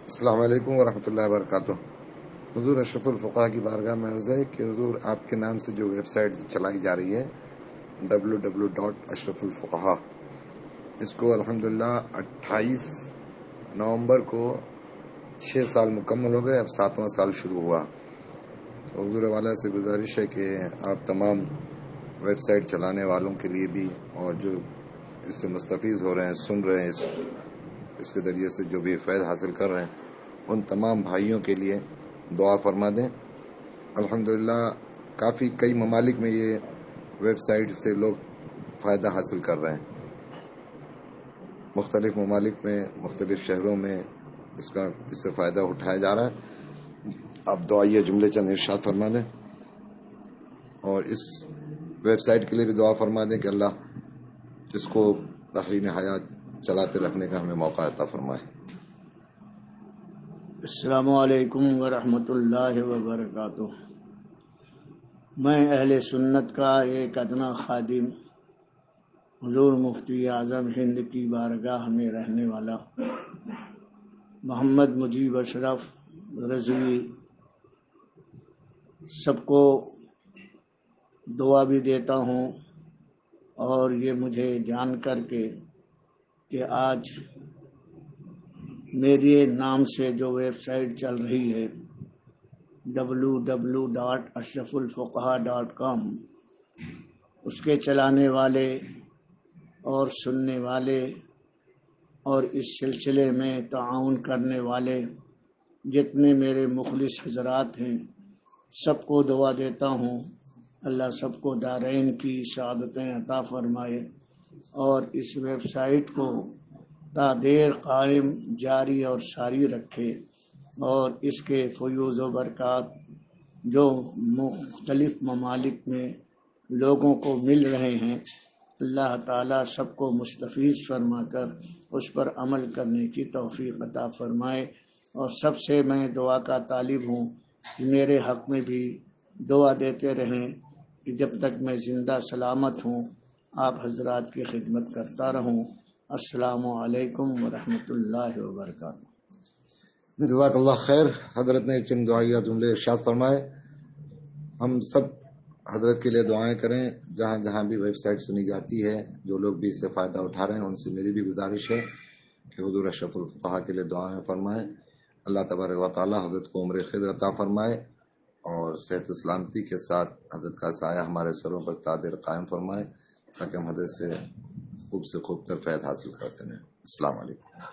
السلام علیکم ورحمۃ اللہ وبرکاتہ۔ حضور اشرف الفقہا کی بارگاہ میں عرض ہے کہ حضور آپ کے نام سے جو ویب سائٹ چلائی جا رہی ہے www.ashrafulfuqaha، اس کو الحمدللہ 28 نومبر کو 6 سال مکمل ہو گئے، اب 7واں سال شروع ہوا۔ حضور والا سے گزارش ہے کہ آپ تمام ویب سائٹ چلانے والوں کے لیے بھی، اور جو اس سے مستفیض ہو رہے ہیں، سن رہے ہیں، اس کے ذریعے سے جو بھی فیض حاصل کر رہے ہیں، ان تمام بھائیوں کے لیے دعا فرما دیں۔ الحمدللہ کئی ممالک میں یہ ویب سائٹ سے لوگ فائدہ حاصل کر رہے ہیں، مختلف ممالک میں، مختلف شہروں میں اس سے فائدہ اٹھایا جا رہا ہے۔ آپ دعائیہ جملے چند ارشاد فرما دیں، اور اس ویب سائٹ کے لیے بھی دعا فرما دیں کہ اللہ اس کو تحین حیات چلاتے رکھنے کا ہمیں موقع عطا فرمائے۔ السلام علیکم ورحمۃ اللہ وبرکاتہ۔ میں اہل سنت کا ایک ادنا خادم، حضور مفتی اعظم ہند کی بارگاہ میں رہنے والا محمد مجیب اشرف رضوی، سب کو دعا بھی دیتا ہوں، اور یہ مجھے جان کر کے کہ آج میرے نام سے جو ویب سائٹ چل رہی ہے www.ashrafulfuqaha.com، اس کے چلانے والے اور سننے والے اور اس سلسلے میں تعاون کرنے والے جتنے میرے مخلص حضرات ہیں، سب کو دعا دیتا ہوں اللہ سب کو دارین کی سعادتیں عطا فرمائے، اور اس ویب سائٹ کو تا دیر قائم، جاری اور ساری رکھے، اور اس کے فیوز و برکات جو مختلف ممالک میں لوگوں کو مل رہے ہیں، اللہ تعالیٰ سب کو مستفیض فرما کر اس پر عمل کرنے کی توفیق عطا فرمائے۔ اور سب سے میں دعا کا طالب ہوں کہ میرے حق میں بھی دعا دیتے رہیں کہ جب تک میں زندہ سلامت ہوں آپ حضرات کی خدمت کرتا رہوں۔ السلام علیکم ورحمۃ اللہ وبرکاتہ۔ جزاک اللہ خیر۔ حضرت نے چند دعائیہ جملے ارشاد فرمائے، ہم سب حضرت کے لیے دعائیں کریں جہاں جہاں بھی ویب سائٹ سنی جاتی ہے، جو لوگ بھی اس سے فائدہ اٹھا رہے ہیں، ان سے میری بھی گزارش ہے کہ حضور اشرف الفقہا کے لیے دعائیں فرمائیں۔ اللہ تبارک و تعالی حضرت کو عمر خضر عطا فرمائے، اور صحت و سلامتی کے ساتھ حضرت کا سایہ ہمارے سروں پر تا دیر قائم فرمائے، تاکہ ہم حضرت سے خوب تر فیض حاصل کرتے ہیں۔ السلام علیکم۔